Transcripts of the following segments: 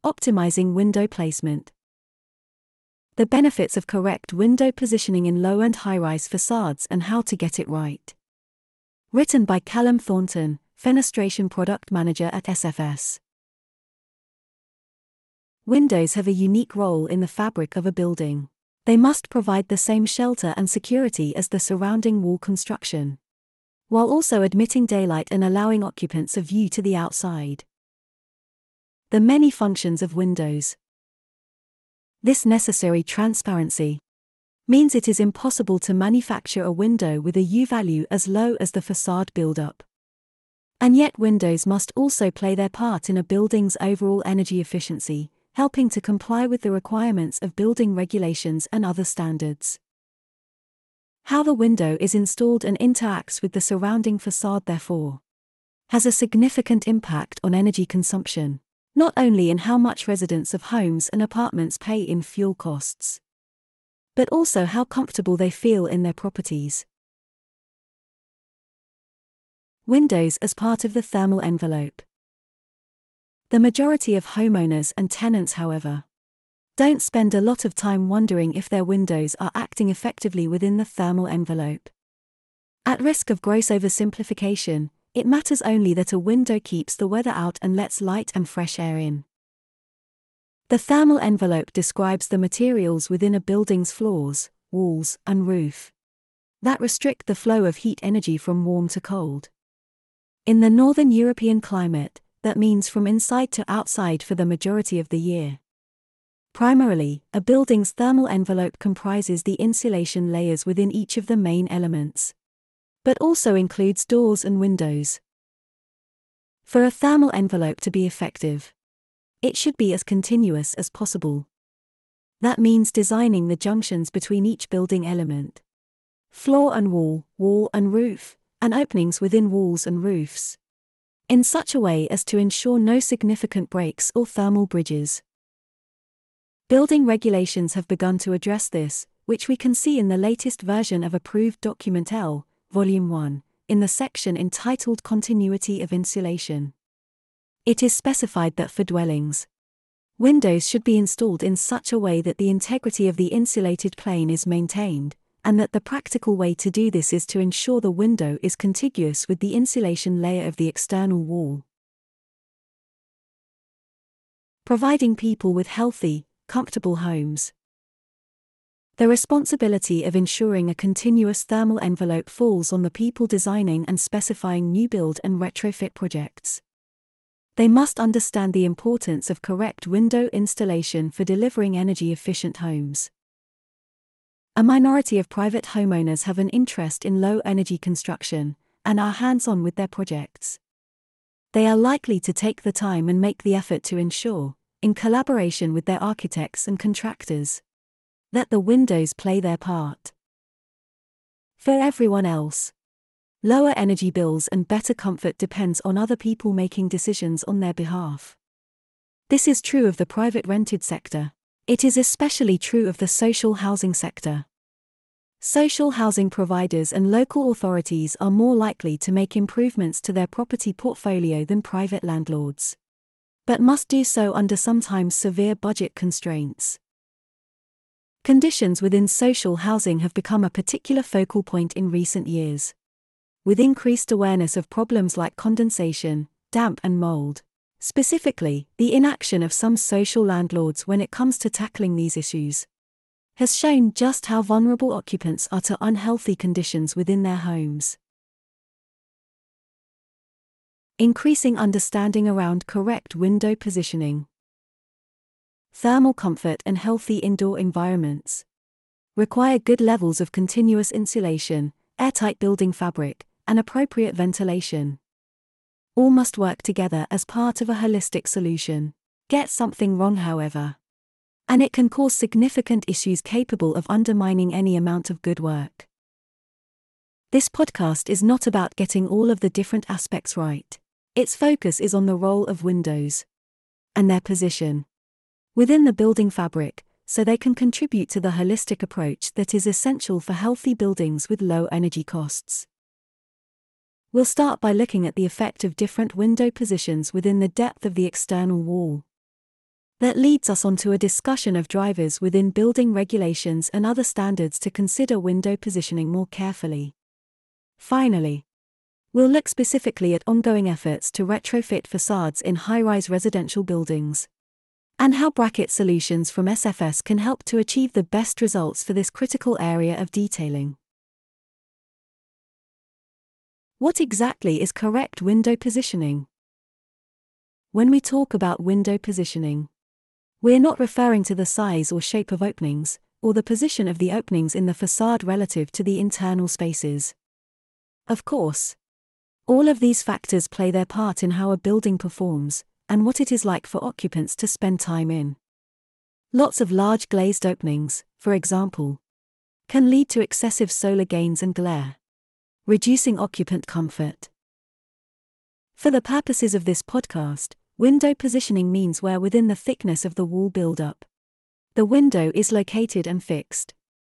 Optimizing window placement. The benefits of correct window positioning in low and high-rise facades and how to get it right. Written by Callum Thornton, Fenestration Product Manager at SFS. Windows have a unique role in the fabric of a building. They must provide the same shelter and security as the surrounding wall construction, while also admitting daylight and allowing occupants a view to the outside. The many functions of windows. This necessary transparency means it is impossible to manufacture a window with a U value as low as the facade buildup. And yet windows must also play their part in a building's overall energy efficiency, helping to comply with the requirements of building regulations and other standards. How the window is installed and interacts with the surrounding facade, therefore, has a significant impact on energy consumption, not only in how much residents of homes and apartments pay in fuel costs, but also how comfortable they feel in their properties. Windows as part of the thermal envelope. The majority of homeowners and tenants, however, don't spend a lot of time wondering if their windows are acting effectively within the thermal envelope. At risk of gross oversimplification, it matters only that a window keeps the weather out and lets light and fresh air in. The thermal envelope describes the materials within a building's floors, walls, and roof that restrict the flow of heat energy from warm to cold. In the Northern European climate, that means from inside to outside for the majority of the year. Primarily, a building's thermal envelope comprises the insulation layers within each of the main elements, but also includes doors and windows. For a thermal envelope to be effective, it should be as continuous as possible. That means designing the junctions between each building element, floor and wall, wall and roof, and openings within walls and roofs, in such a way as to ensure no significant breaks or thermal bridges. Building regulations have begun to address this, which we can see in the latest version of Approved Document L, Volume 1, in the section entitled Continuity of Insulation. It is specified that for dwellings, windows should be installed in such a way that the integrity of the insulated plane is maintained, and that the practical way to do this is to ensure the window is contiguous with the insulation layer of the external wall. Providing people with healthy, comfortable homes. The responsibility of ensuring a continuous thermal envelope falls on the people designing and specifying new build and retrofit projects. They must understand the importance of correct window installation for delivering energy-efficient homes. A minority of private homeowners have an interest in low-energy construction and are hands-on with their projects. They are likely to take the time and make the effort to ensure, in collaboration with their architects and contractors, that the windows play their part. For everyone else, lower energy bills and better comfort depends on other people making decisions on their behalf. This is true of the private rented sector. It is especially true of the social housing sector. Social housing providers and local authorities are more likely to make improvements to their property portfolio than private landlords, but must do so under sometimes severe budget constraints. Conditions within social housing have become a particular focal point in recent years, with increased awareness of problems like condensation, damp and mold. Specifically, the inaction of some social landlords when it comes to tackling these issues has shown just how vulnerable occupants are to unhealthy conditions within their homes. Increasing understanding around correct window positioning. Thermal comfort and healthy indoor environments require good levels of continuous insulation, airtight building fabric, and appropriate ventilation. All must work together as part of a holistic solution. Get something wrong, however, and it can cause significant issues capable of undermining any amount of good work. This podcast is not about getting all of the different aspects right. Its focus is on the role of windows and their position within the building fabric, so they can contribute to the holistic approach that is essential for healthy buildings with low energy costs. We'll start by looking at the effect of different window positions within the depth of the external wall. That leads us on to a discussion of drivers within building regulations and other standards to consider window positioning more carefully. Finally, we'll look specifically at ongoing efforts to retrofit facades in high-rise residential buildings, and how bracket solutions from SFS can help to achieve the best results for this critical area of detailing. What exactly is correct window positioning? When we talk about window positioning, we're not referring to the size or shape of openings, or the position of the openings in the facade relative to the internal spaces. Of course, all of these factors play their part in how a building performs, and what it is like for occupants to spend time in. Lots of large glazed openings, for example, can lead to excessive solar gains and glare, reducing occupant comfort. For the purposes of this podcast, window positioning means where within the thickness of the wall build-up the window is located and fixed.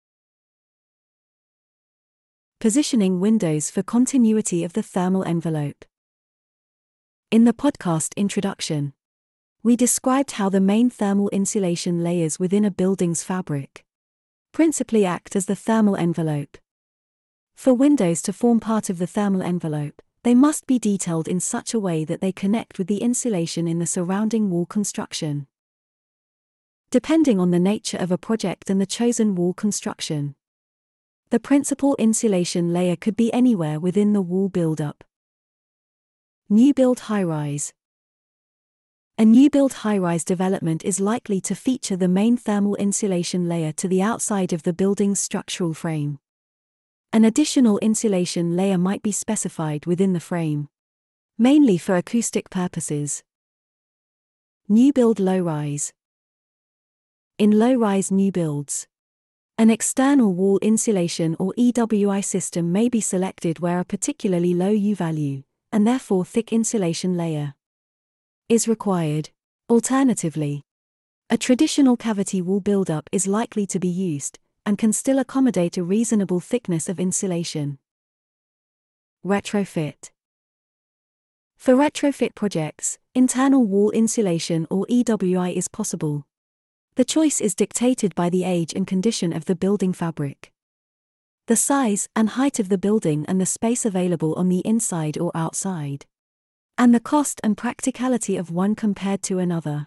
Positioning windows for continuity of the thermal envelope. In the podcast introduction, we described how the main thermal insulation layers within a building's fabric principally act as the thermal envelope. For windows to form part of the thermal envelope, they must be detailed in such a way that they connect with the insulation in the surrounding wall construction. Depending on the nature of a project and the chosen wall construction, the principal insulation layer could be anywhere within the wall build-up. New build high-rise. A new build high-rise development is likely to feature the main thermal insulation layer to the outside of the building's structural frame. An additional insulation layer might be specified within the frame, mainly for acoustic purposes. New build low-rise. In low-rise new builds, an external wall insulation or EWI system may be selected where a particularly low U value, and therefore thick insulation layer, is required. Alternatively, a traditional cavity wall buildup is likely to be used, and can still accommodate a reasonable thickness of insulation. Retrofit. For retrofit projects, internal wall insulation or EWI is possible. The choice is dictated by the age and condition of the building fabric, the size and height of the building and the space available on the inside or outside, and the cost and practicality of one compared to another.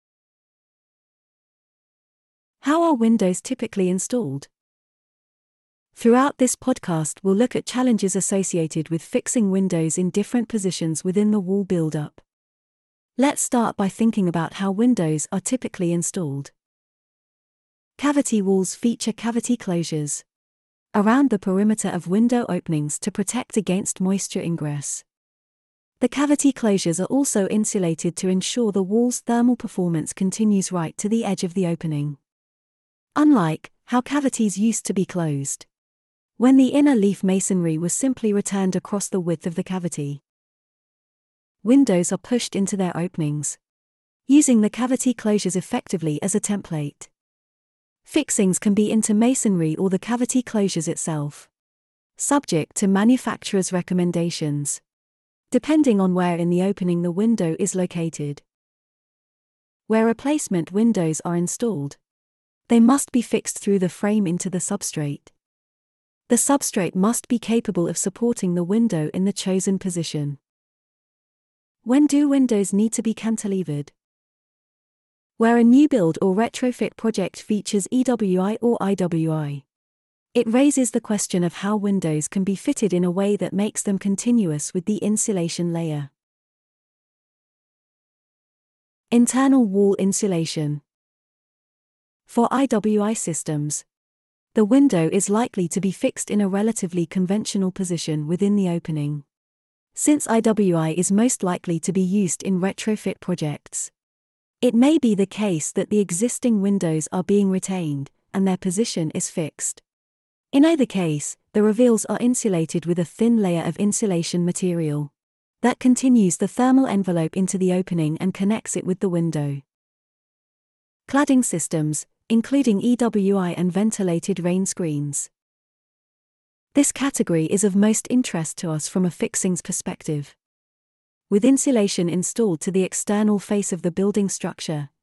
How are windows typically installed? Throughout this podcast, we'll look at challenges associated with fixing windows in different positions within the wall build-up. Let's start by thinking about how windows are typically installed. Cavity walls feature cavity closures around the perimeter of window openings to protect against moisture ingress. The cavity closures are also insulated to ensure the wall's thermal performance continues right to the edge of the opening. Unlike how cavities used to be closed, when the inner leaf masonry was simply returned across the width of the cavity, windows are pushed into their openings, using the cavity closures effectively as a template. Fixings can be into masonry or the cavity closures itself, subject to manufacturer's recommendations, depending on where in the opening the window is located. Where replacement windows are installed, they must be fixed through the frame into the substrate. The substrate must be capable of supporting the window in the chosen position. When do windows need to be cantilevered? Where a new build or retrofit project features EWI or IWI, it raises the question of how windows can be fitted in a way that makes them continuous with the insulation layer. Internal wall insulation. For IWI systems, the window is likely to be fixed in a relatively conventional position within the opening. Since IWI is most likely to be used in retrofit projects, it may be the case that the existing windows are being retained, and their position is fixed. In either case, the reveals are insulated with a thin layer of insulation material that continues the thermal envelope into the opening and connects it with the window. Cladding systems, including EWI and ventilated rain screens. This category is of most interest to us from a fixings perspective. With insulation installed to the external face of the building structure,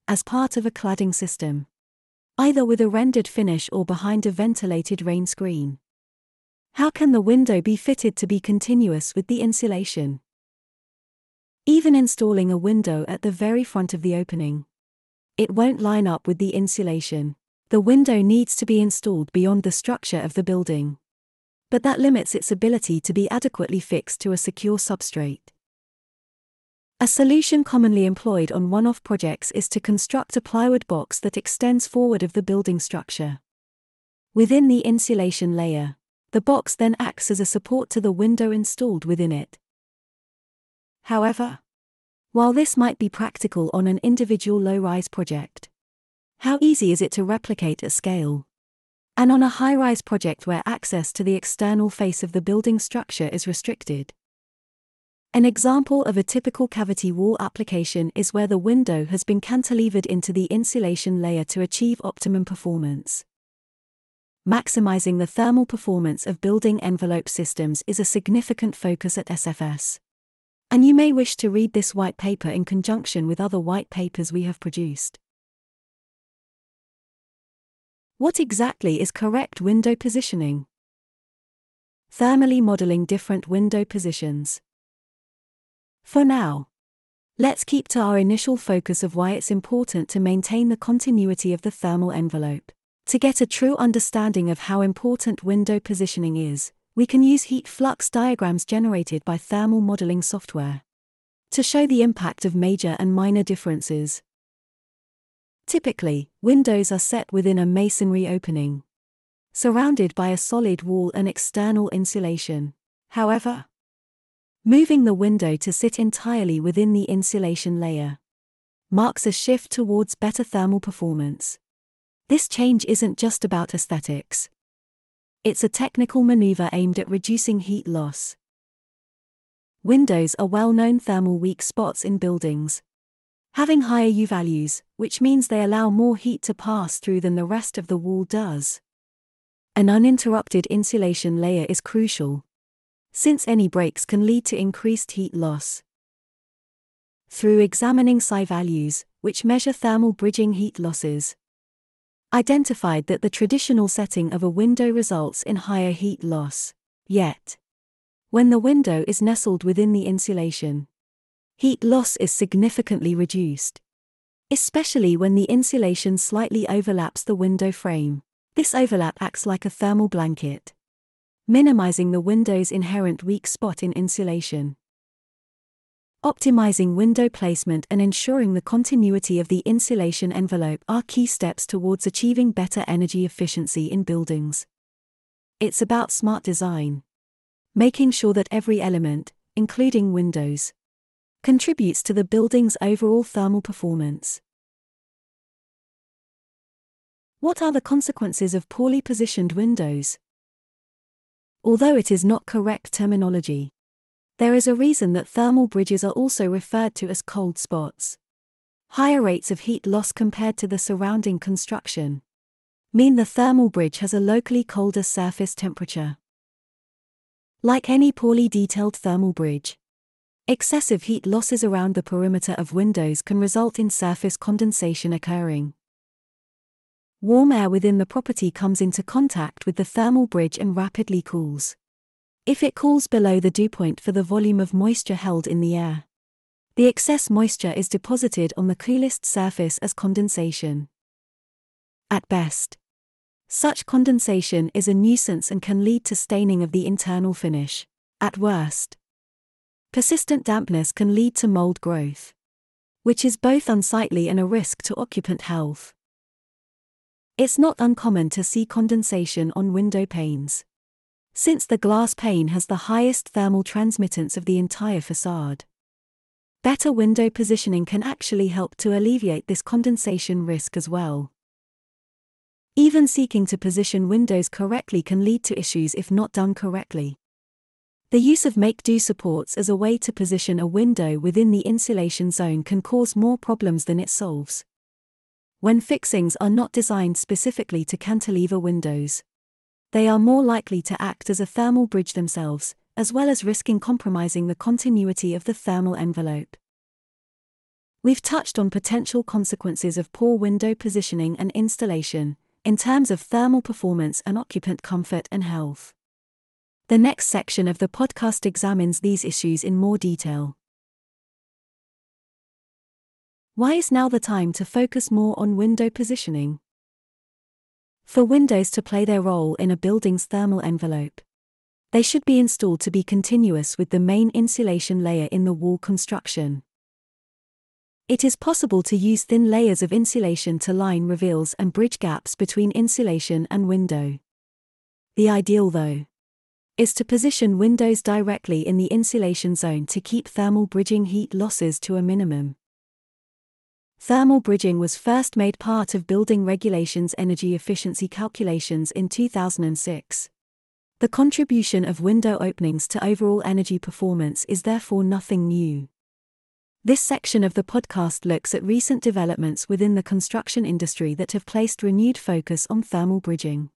as part of a cladding system, either with a rendered finish or behind a ventilated rain screen. How can the window be fitted to be continuous with the insulation? Even installing a window at the very front of the opening, it won't line up with the insulation. The window needs to be installed beyond the structure of the building, but that limits its ability to be adequately fixed to a secure substrate. A solution commonly employed on one-off projects is to construct a plywood box that extends forward of the building structure. Within the insulation layer, the box then acts as a support to the window installed within it. However, while this might be practical on an individual low-rise project, how easy is it to replicate at scale? And on a high-rise project where access to the external face of the building structure is restricted? An example of a typical cavity wall application is where the window has been cantilevered into the insulation layer to achieve optimum performance. Maximizing the thermal performance of building envelope systems is a significant focus at SFS. And you may wish to read this white paper in conjunction with other white papers we have produced. What exactly is correct window positioning? Thermally modeling different window positions. For now, let's keep to our initial focus of why it's important to maintain the continuity of the thermal envelope. To get a true understanding of how important window positioning is, we can use heat flux diagrams generated by thermal modeling software to show the impact of major and minor differences. Typically, windows are set within a masonry opening, surrounded by a solid wall and external insulation. However, moving the window to sit entirely within the insulation layer marks a shift towards better thermal performance. This change isn't just about aesthetics. It's a technical maneuver aimed at reducing heat loss. Windows are well-known thermal weak spots in buildings, having higher U values, which means they allow more heat to pass through than the rest of the wall does. An uninterrupted insulation layer is crucial, since any breaks can lead to increased heat loss. Through examining psi values, which measure thermal bridging heat losses, identified that the traditional setting of a window results in higher heat loss. Yet, when the window is nestled within the insulation, heat loss is significantly reduced, especially when the insulation slightly overlaps the window frame. This overlap acts like a thermal blanket, minimizing the window's inherent weak spot in insulation. Optimizing window placement and ensuring the continuity of the insulation envelope are key steps towards achieving better energy efficiency in buildings. It's about smart design, making sure that every element, including windows, contributes to the building's overall thermal performance. What are the consequences of poorly positioned windows? Although it is not correct terminology, there is a reason that thermal bridges are also referred to as cold spots. Higher rates of heat loss compared to the surrounding construction mean the thermal bridge has a locally colder surface temperature. Like any poorly detailed thermal bridge, excessive heat losses around the perimeter of windows can result in surface condensation occurring. Warm air within the property comes into contact with the thermal bridge and rapidly cools. If it cools below the dew point for the volume of moisture held in the air, the excess moisture is deposited on the coolest surface as condensation. At best, such condensation is a nuisance and can lead to staining of the internal finish. At worst, persistent dampness can lead to mold growth, which is both unsightly and a risk to occupant health. It's not uncommon to see condensation on window panes, since the glass pane has the highest thermal transmittance of the entire facade. Better window positioning can actually help to alleviate this condensation risk as well. Even seeking to position windows correctly can lead to issues if not done correctly. The use of make-do supports as a way to position a window within the insulation zone can cause more problems than it solves. When fixings are not designed specifically to cantilever windows, they are more likely to act as a thermal bridge themselves, as well as risking compromising the continuity of the thermal envelope. We've touched on potential consequences of poor window positioning and installation, in terms of thermal performance and occupant comfort and health. The next section of the podcast examines these issues in more detail. Why is now the time to focus more on window positioning? For windows to play their role in a building's thermal envelope, they should be installed to be continuous with the main insulation layer in the wall construction. It is possible to use thin layers of insulation to line reveals and bridge gaps between insulation and window. The ideal, though, is to position windows directly in the insulation zone to keep thermal bridging heat losses to a minimum. Thermal bridging was first made part of building regulations' energy efficiency calculations in 2006. The contribution of window openings to overall energy performance is therefore nothing new. This section of the podcast looks at recent developments within the construction industry that have placed renewed focus on thermal bridging.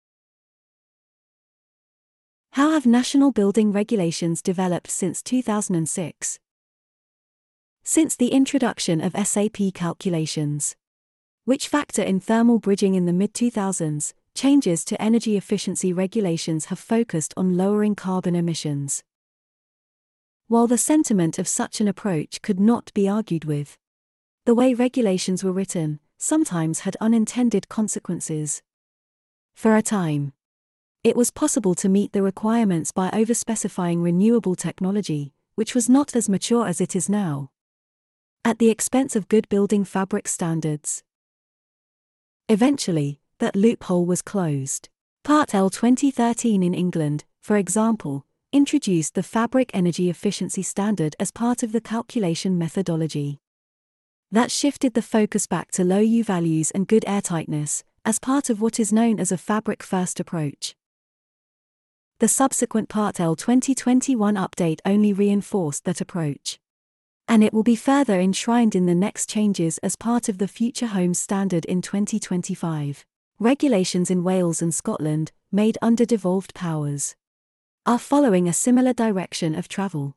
How have national building regulations developed since 2006? Since the introduction of SAP calculations, which factor in thermal bridging in the mid-2000s, changes to energy efficiency regulations have focused on lowering carbon emissions. While the sentiment of such an approach could not be argued with, the way regulations were written sometimes had unintended consequences. For a time, it was possible to meet the requirements by overspecifying renewable technology, which was not as mature as it is now, at the expense of good building fabric standards. Eventually, that loophole was closed. Part L 2013 in England, for example, introduced the Fabric Energy Efficiency Standard as part of the calculation methodology. That shifted the focus back to low U values and good airtightness, as part of what is known as a fabric-first approach. The subsequent Part L 2021 update only reinforced that approach, and it will be further enshrined in the next changes as part of the Future Homes Standard in 2025. Regulations in Wales and Scotland, made under devolved powers, are following a similar direction of travel.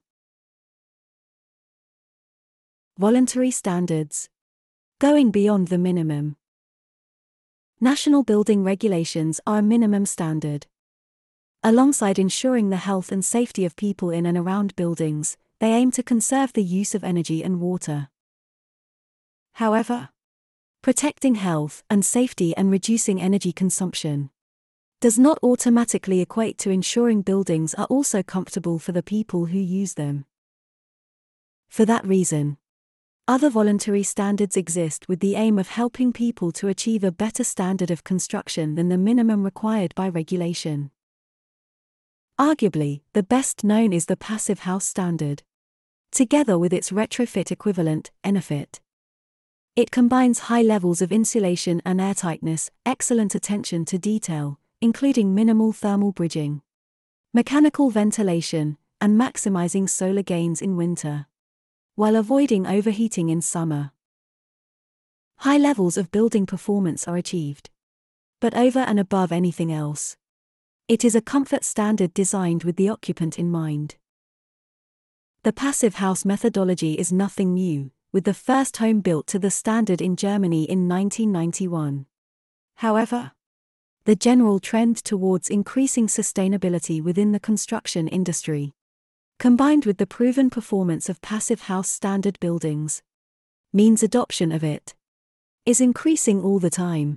Voluntary standards. Going beyond the minimum. National building regulations are a minimum standard. Alongside ensuring the health and safety of people in and around buildings, they aim to conserve the use of energy and water. However, protecting health and safety and reducing energy consumption does not automatically equate to ensuring buildings are also comfortable for the people who use them. For that reason, other voluntary standards exist with the aim of helping people to achieve a better standard of construction than the minimum required by regulation. Arguably, the best known is the Passive House Standard, together with its retrofit equivalent, EnerPHit. It combines high levels of insulation and airtightness, excellent attention to detail, including minimal thermal bridging, mechanical ventilation, and maximizing solar gains in winter, while avoiding overheating in summer. High levels of building performance are achieved, but over and above anything else, it is a comfort standard designed with the occupant in mind. The Passive House methodology is nothing new, with the first home built to the standard in Germany in 1991. However, the general trend towards increasing sustainability within the construction industry, combined with the proven performance of Passive House standard buildings, means adoption of it is increasing all the time.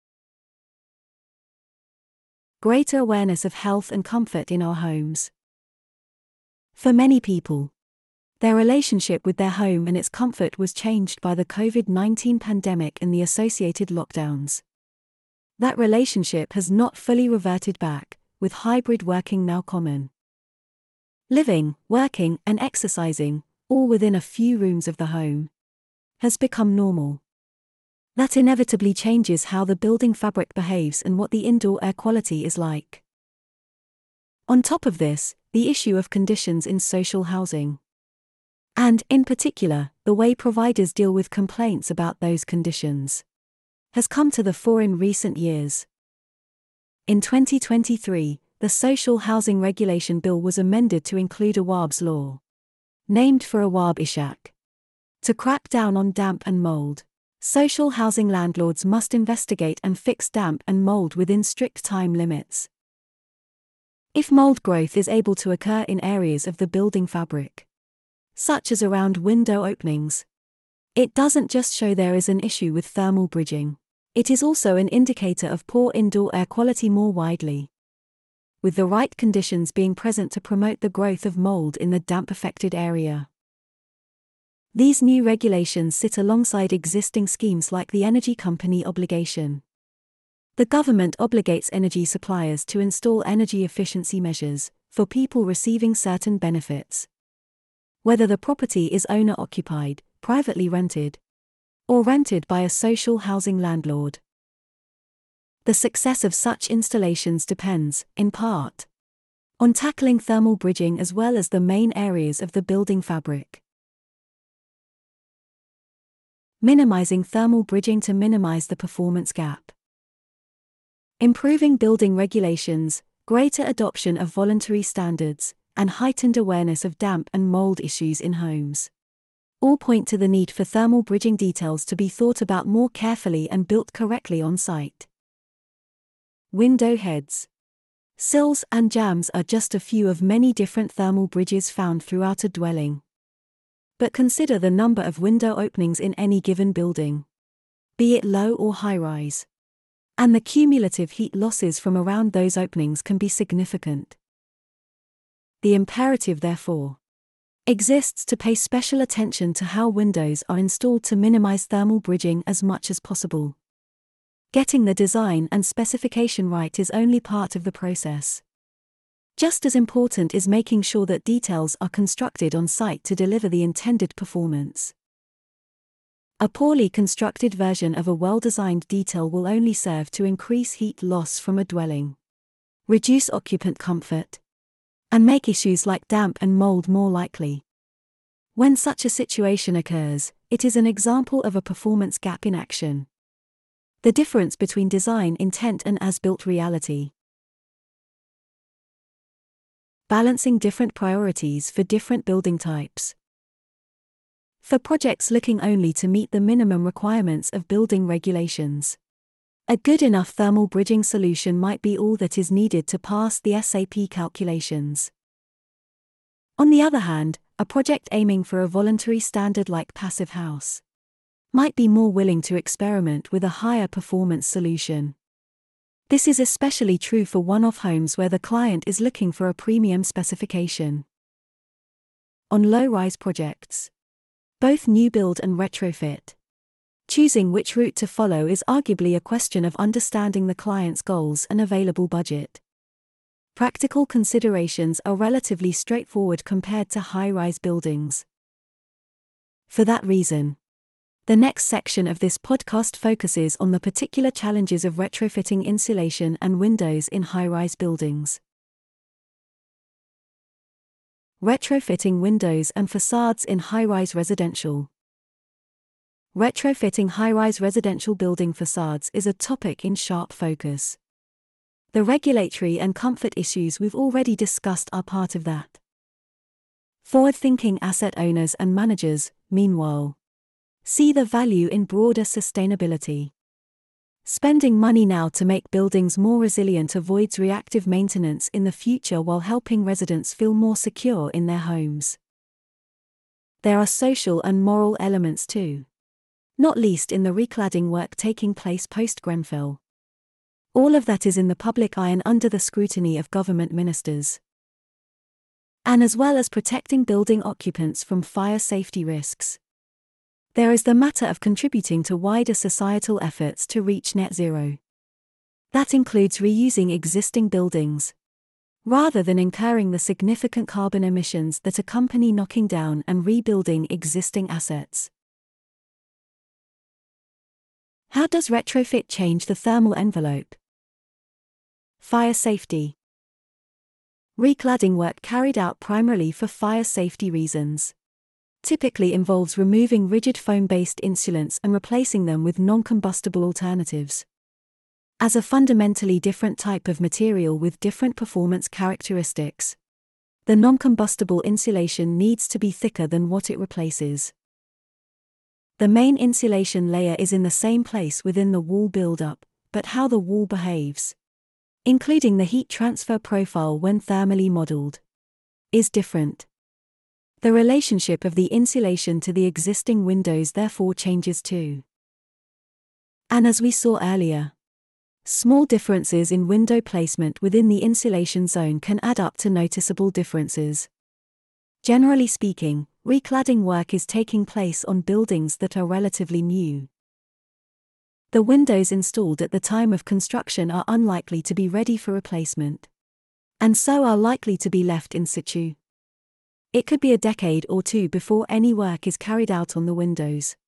Greater awareness of health and comfort in our homes. For many people, their relationship with their home and its comfort was changed by the COVID-19 pandemic and the associated lockdowns. That relationship has not fully reverted back, with hybrid working now common. Living, working, and exercising, all within a few rooms of the home, has become normal. That inevitably changes how the building fabric behaves and what the indoor air quality is like. On top of this, the issue of conditions in social housing, and, in particular, the way providers deal with complaints about those conditions, has come to the fore in recent years. In 2023, the Social Housing Regulation Bill was amended to include Awaab's Law, named for Awaab Ishaq, To crack down on damp and mold, social housing landlords must investigate and fix damp and mold within strict time limits. If mold growth is able to occur in areas of the building fabric, such as around window openings, it doesn't just show there is an issue with thermal bridging, it is also an indicator of poor indoor air quality more widely, with the right conditions being present to promote the growth of mold in the damp-affected area. These new regulations sit alongside existing schemes like the Energy Company Obligation. The government obligates energy suppliers to install energy efficiency measures for people receiving certain benefits, whether the property is owner-occupied, privately rented, or rented by a social housing landlord. The success of such installations depends, in part, on tackling thermal bridging as well as the main areas of the building fabric. Minimizing thermal bridging to minimize the performance gap. Improving building regulations, greater adoption of voluntary standards, and heightened awareness of damp and mold issues in homes all point to the need for thermal bridging details to be thought about more carefully and built correctly on site. Window heads, sills, and jambs are just a few of many different thermal bridges found throughout a dwelling. But consider the number of window openings in any given building, be it low or high-rise, and the cumulative heat losses from around those openings can be significant. The imperative, therefore, exists to pay special attention to how windows are installed to minimize thermal bridging as much as possible. Getting the design and specification right is only part of the process. Just as important is making sure that details are constructed on site to deliver the intended performance. A poorly constructed version of a well-designed detail will only serve to increase heat loss from a dwelling, reduce occupant comfort, and make issues like damp and mold more likely. When such a situation occurs, it is an example of a performance gap in action. The difference between design intent and as-built reality. Balancing different priorities for different building types. For projects looking only to meet the minimum requirements of building regulations, a good enough thermal bridging solution might be all that is needed to pass the SAP calculations. On the other hand, a project aiming for a voluntary standard like Passive House might be more willing to experiment with a higher performance solution. This is especially true for one-off homes where the client is looking for a premium specification. On low-rise projects, both new build and retrofit, choosing which route to follow is arguably a question of understanding the client's goals and available budget. Practical considerations are relatively straightforward compared to high-rise buildings. For that reason, the next section of this podcast focuses on the particular challenges of retrofitting insulation and windows in high-rise buildings. Retrofitting windows and facades in high-rise residential. Retrofitting high-rise residential building facades is a topic in sharp focus. The regulatory and comfort issues we've already discussed are part of that. Forward-thinking asset owners and managers, meanwhile, see the value in broader sustainability. Spending money now to make buildings more resilient avoids reactive maintenance in the future while helping residents feel more secure in their homes. There are social and moral elements too, not least in the recladding work taking place post-Grenfell. All of that is in the public eye and under the scrutiny of government ministers. And as well as protecting building occupants from fire safety risks, there is the matter of contributing to wider societal efforts to reach net zero. That includes reusing existing buildings, rather than incurring the significant carbon emissions that accompany knocking down and rebuilding existing assets. How does retrofit change the thermal envelope? Fire safety. Recladding work carried out primarily for fire safety reasons typically involves removing rigid foam-based insulants and replacing them with non-combustible alternatives. As a fundamentally different type of material with different performance characteristics, the non-combustible insulation needs to be thicker than what it replaces. The main insulation layer is in the same place within the wall buildup, but how the wall behaves, including the heat transfer profile when thermally modeled, is different. The relationship of the insulation to the existing windows therefore changes too. And as we saw earlier, small differences in window placement within the insulation zone can add up to noticeable differences. Generally speaking, recladding work is taking place on buildings that are relatively new. The windows installed at the time of construction are unlikely to be ready for replacement, and so are likely to be left in situ. It could be a decade or two before any work is carried out on the windows.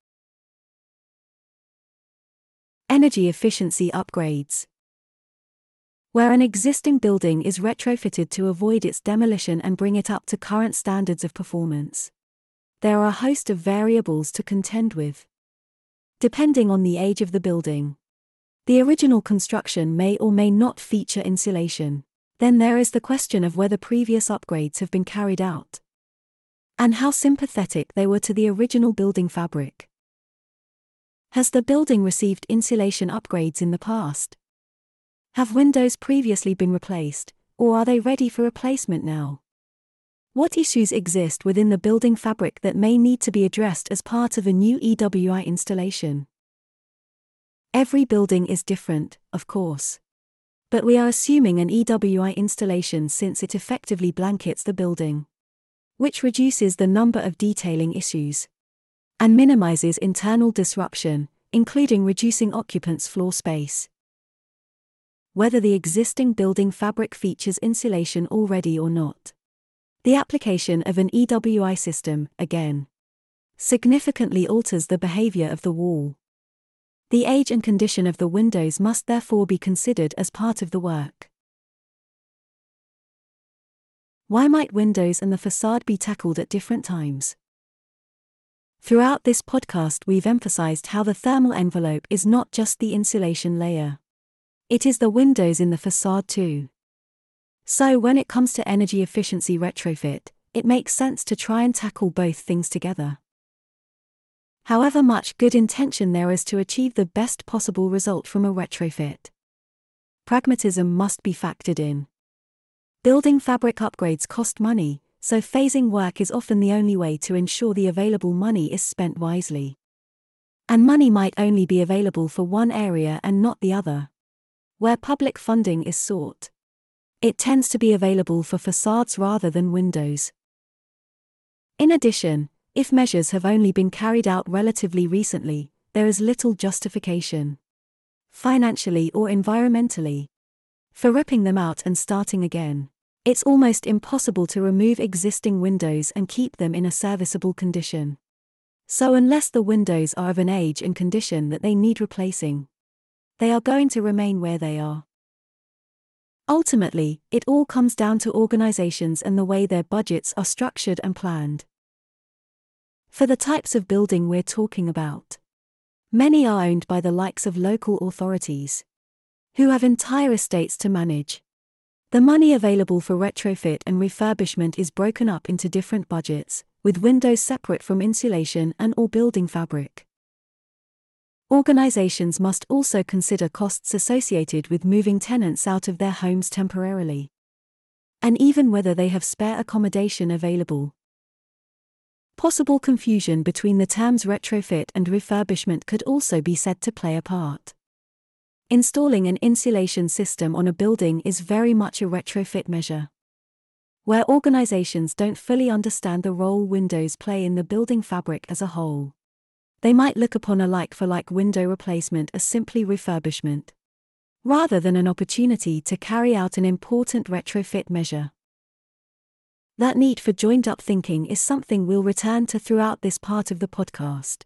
Energy efficiency upgrades. Where an existing building is retrofitted to avoid its demolition and bring it up to current standards of performance, there are a host of variables to contend with. Depending on the age of the building, the original construction may or may not feature insulation. Then there is the question of whether previous upgrades have been carried out, and how sympathetic they were to the original building fabric. Has the building received insulation upgrades in the past? Have windows previously been replaced, or are they ready for replacement now? What issues exist within the building fabric that may need to be addressed as part of a new EWI installation? Every building is different, of course. But we are assuming an EWI installation since it effectively blankets the building, which reduces the number of detailing issues and minimizes internal disruption, including reducing occupants' floor space. Whether the existing building fabric features insulation already or not, the application of an EWI system, again, significantly alters the behavior of the wall. The age and condition of the windows must therefore be considered as part of the work. Why might windows and the facade be tackled at different times? Throughout this podcast, we've emphasized how the thermal envelope is not just the insulation layer. It is the windows in the facade too. So when it comes to energy efficiency retrofit, it makes sense to try and tackle both things together. However much good intention there is to achieve the best possible result from a retrofit, pragmatism must be factored in. Building fabric upgrades cost money, so phasing work is often the only way to ensure the available money is spent wisely. And money might only be available for one area and not the other. Where public funding is sought, it tends to be available for facades rather than windows. In addition, if measures have only been carried out relatively recently, there is little justification, financially or environmentally, for ripping them out and starting again. It's almost impossible to remove existing windows and keep them in a serviceable condition. So unless the windows are of an age and condition that they need replacing, they are going to remain where they are. Ultimately, it all comes down to organizations and the way their budgets are structured and planned. For the types of building we're talking about, many are owned by the likes of local authorities, who have entire estates to manage. The money available for retrofit and refurbishment is broken up into different budgets, with windows separate from insulation and/or building fabric. Organizations must also consider costs associated with moving tenants out of their homes temporarily, and even whether they have spare accommodation available. Possible confusion between the terms retrofit and refurbishment could also be said to play a part. Installing an insulation system on a building is very much a retrofit measure, where organizations don't fully understand the role windows play in the building fabric as a whole. They might look upon a like-for-like window replacement as simply refurbishment, rather than an opportunity to carry out an important retrofit measure. That need for joined-up thinking is something we'll return to throughout this part of the podcast.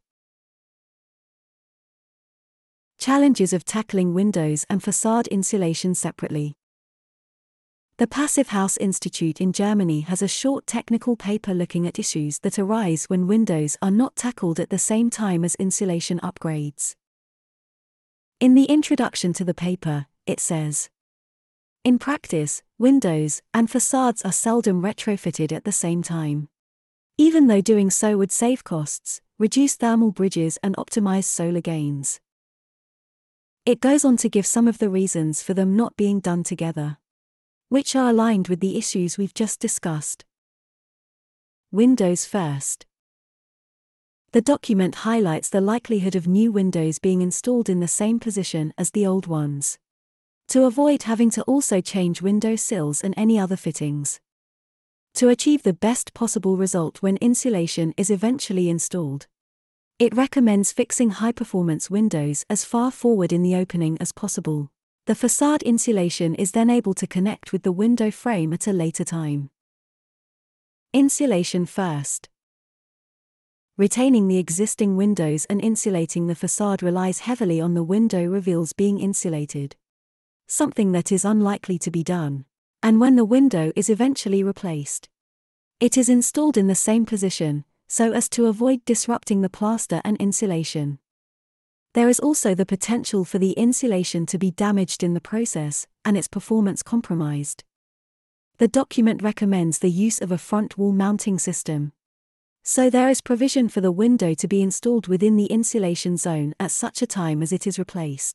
Challenges of tackling windows and facade insulation separately. The Passive House Institute in Germany has a short technical paper looking at issues that arise when windows are not tackled at the same time as insulation upgrades. In the introduction to the paper, it says, "In practice, windows and facades are seldom retrofitted at the same time. Even though doing so would save costs, reduce thermal bridges and optimize solar gains. It goes on to give some of the reasons for them not being done together, which are aligned with the issues we've just discussed. Windows first. The document highlights the likelihood of new windows being installed in the same position as the old ones, to avoid having to also change window sills and any other fittings. To achieve the best possible result when insulation is eventually installed, it recommends fixing high-performance windows as far forward in the opening as possible. The facade insulation is then able to connect with the window frame at a later time. Insulation first. Retaining the existing windows and insulating the facade relies heavily on the window reveals being insulated, something that is unlikely to be done. And when the window is eventually replaced, it is installed in the same position, so as to avoid disrupting the plaster and insulation. There is also the potential for the insulation to be damaged in the process, and its performance compromised. The document recommends the use of a front wall mounting system, so there is provision for the window to be installed within the insulation zone at such a time as it is replaced.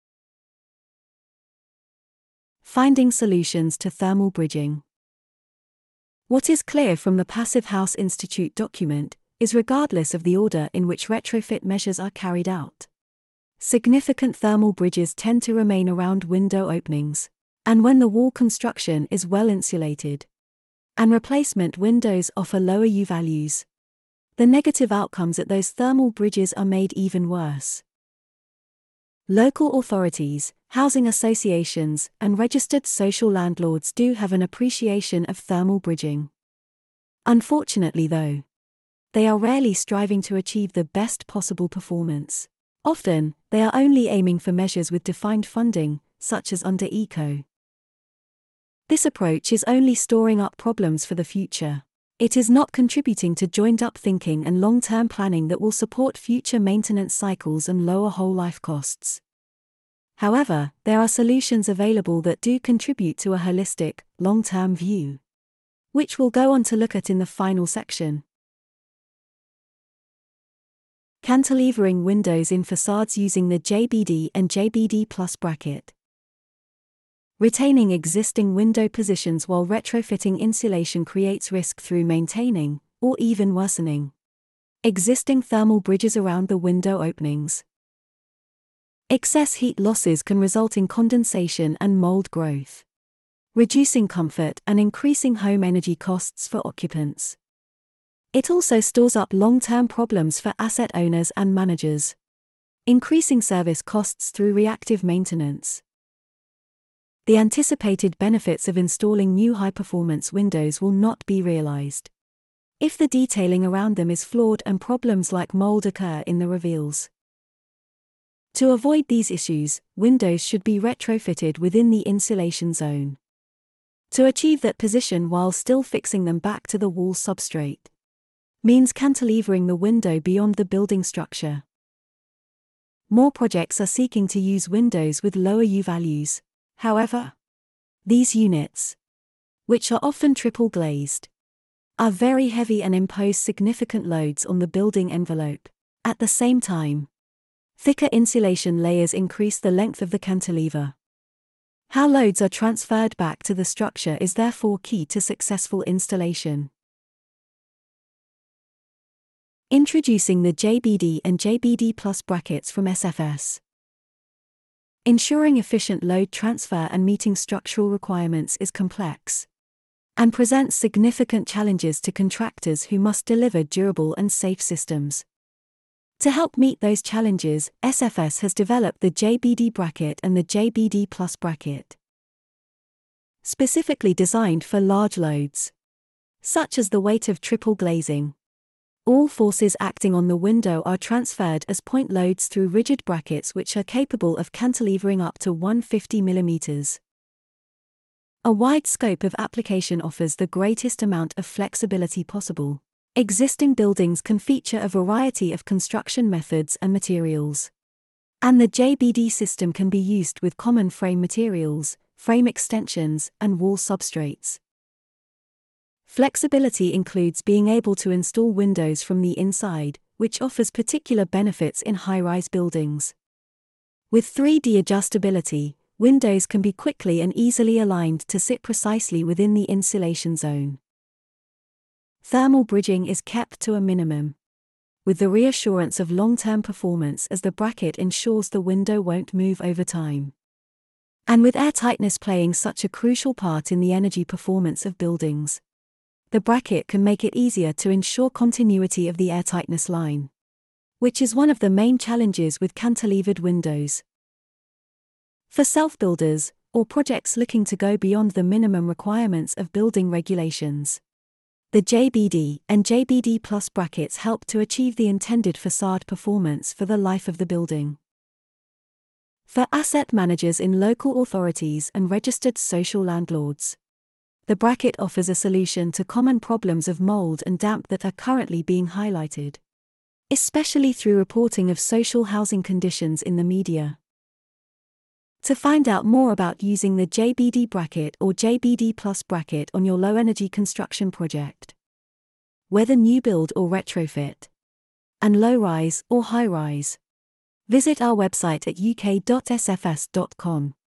Finding solutions to thermal bridging. What is clear from the Passive House Institute document is, regardless of the order in which retrofit measures are carried out, significant thermal bridges tend to remain around window openings, and when the wall construction is well insulated, and replacement windows offer lower U values, the negative outcomes at those thermal bridges are made even worse. Local authorities, housing associations, and registered social landlords do have an appreciation of thermal bridging. Unfortunately, though, they are rarely striving to achieve the best possible performance. Often, they are only aiming for measures with defined funding, such as under ECO. This approach is only storing up problems for the future. It is not contributing to joined-up thinking and long-term planning that will support future maintenance cycles and lower whole-life costs. However, there are solutions available that do contribute to a holistic, long-term view, which we'll go on to look at in the final section. Cantilevering windows in facades using the JBD and JBD Plus bracket. Retaining existing window positions while retrofitting insulation creates risk through maintaining, or even worsening, existing thermal bridges around the window openings. Excess heat losses can result in condensation and mold growth, reducing comfort and increasing home energy costs for occupants. It also stores up long-term problems for asset owners and managers, increasing service costs through reactive maintenance. The anticipated benefits of installing new high-performance windows will not be realized if the detailing around them is flawed and problems like mold occur in the reveals. To avoid these issues, windows should be retrofitted within the insulation zone to achieve that position while still fixing them back to the wall substrate means cantilevering the window beyond the building structure. More projects are seeking to use windows with lower U values. However, these units, which are often triple glazed, are very heavy and impose significant loads on the building envelope. At the same time, thicker insulation layers increase the length of the cantilever. How loads are transferred back to the structure is therefore key to successful installation. Introducing the JBD and JBD Plus brackets from SFS. Ensuring efficient load transfer and meeting structural requirements is complex and presents significant challenges to contractors who must deliver durable and safe systems. To help meet those challenges, SFS has developed the JBD bracket and the JBD Plus bracket, specifically designed for large loads, such as the weight of triple glazing. All forces acting on the window are transferred as point loads through rigid brackets which are capable of cantilevering up to 150 mm. A wide scope of application offers the greatest amount of flexibility possible. Existing buildings can feature a variety of construction methods and materials, and the JBD system can be used with common frame materials, frame extensions, and wall substrates. Flexibility includes being able to install windows from the inside, which offers particular benefits in high-rise buildings. With 3D adjustability, windows can be quickly and easily aligned to sit precisely within the insulation zone. Thermal bridging is kept to a minimum, with the reassurance of long-term performance as the bracket ensures the window won't move over time. And with airtightness playing such a crucial part in the energy performance of buildings, the bracket can make it easier to ensure continuity of the airtightness line, which is one of the main challenges with cantilevered windows. For self-builders, or projects looking to go beyond the minimum requirements of building regulations, the JBD and JBD Plus brackets help to achieve the intended facade performance for the life of the building. For asset managers in local authorities and registered social landlords, the bracket offers a solution to common problems of mold and damp that are currently being highlighted, especially through reporting of social housing conditions in the media. To find out more about using the JBD bracket or JBD Plus bracket on your low-energy construction project, whether new build or retrofit, and low-rise or high-rise, visit our website at uk.sfs.com.